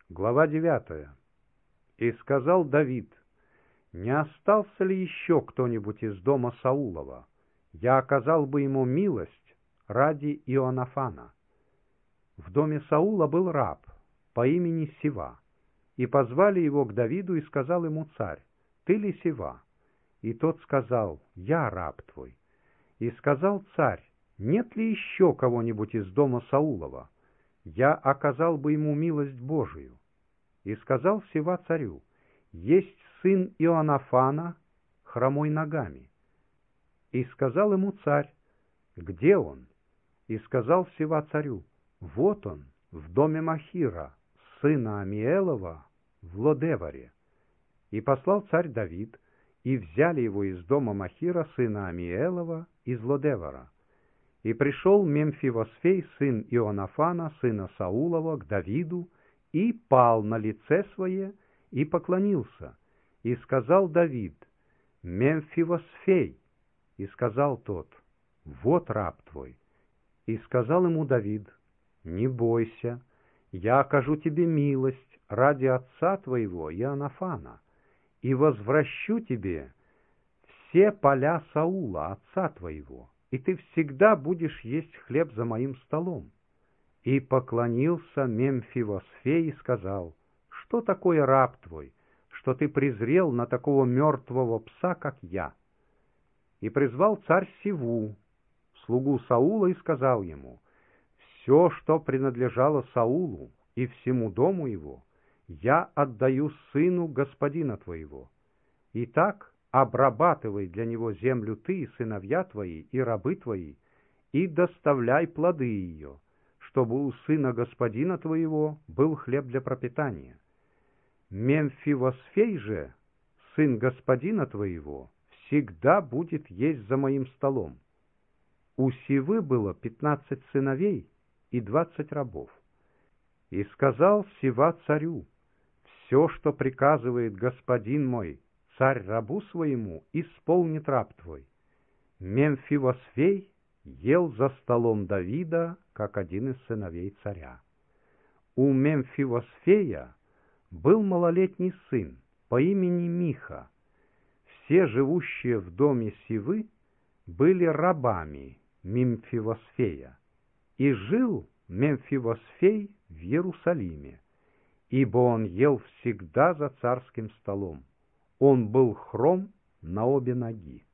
Глава 9. «И сказал Давид: не остался ли еще кто-нибудь из дома Саулова? Я оказал бы ему милость ради Ионафана». В доме Саула был раб по имени Сива, и позвали его к Давиду, и сказал ему царь: «Ты ли Сива?» И тот сказал: «Я раб твой». И сказал царь: «Нет ли еще кого-нибудь из дома Саулова? Я оказал бы ему милость Божию». И сказал Сива царю: «Есть сын Ионафана, хромой ногами». И сказал ему царь: «Где он?» И сказал Сива царю: «Вот он, в доме Махира, сына Амиэлова, в Лодеваре». И послал царь Давид, и взяли его из дома Махира, сына Амиэлова, из Лодевара. И пришел Мемфивосфей, сын Ионафана, сына Саулова, к Давиду, и пал на лице свое, и поклонился. И сказал Давид: «Мемфивосфей». И сказал тот: «Вот раб твой». И сказал ему Давид: «Не бойся, я окажу тебе милость ради отца твоего Ионафана, и возвращу тебе все поля Саула, отца твоего, и ты всегда будешь есть хлеб за моим столом». И поклонился Мемфивосфей и сказал: «Что такое раб твой, что ты презрел на такого мертвого пса, как я?» И призвал царь Сиву, слугу Саула, и сказал ему: «Все, что принадлежало Саулу и всему дому его, я отдаю сыну господина твоего. Итак, обрабатывай для него землю ты, и сыновья твои, и рабы твои, и доставляй плоды ее, чтобы у сына господина твоего был хлеб для пропитания. Мемфивосфей же, сын господина твоего, всегда будет есть за моим столом». У Сивы было 15 сыновей и 20 рабов. И сказал Сива царю: «Все, что приказывает господин мой, царь рабу своему, исполнит раб твой». Мемфивосфей ел за столом Давида, как один из сыновей царя. У Мемфивосфея был малолетний сын по имени Миха. Все живущие в доме Сивы были рабами Мемфивосфея, и жил Мемфивосфей в Иерусалиме, ибо он ел всегда за царским столом. Он был хром на обе ноги.